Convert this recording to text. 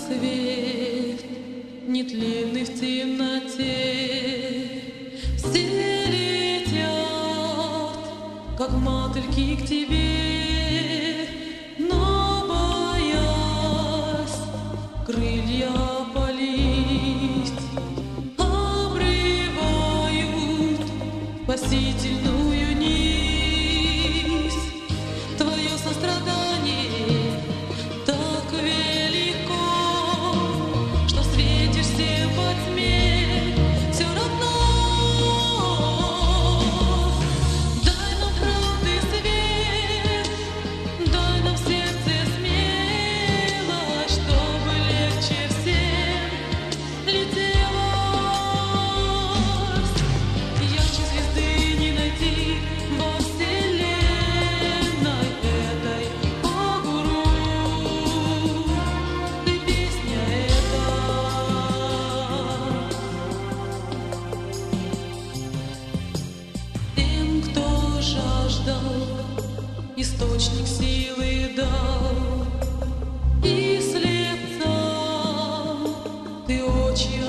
свет, нетленный в темноте. Все летят, как мотыльки к тебе, но боясь крылья полить, обрывают спасительную нить. Твое сострадание так велико, что светишь всем во тьме. Все равно дай нам правды свет, дай нам в сердце смелость, чтобы легче всем летелось. Ярче звезды не найти во вселенной этой. О, гуру, ты песня эта. Тем, кто жаждал, источник силы дал, и слепцам ты очи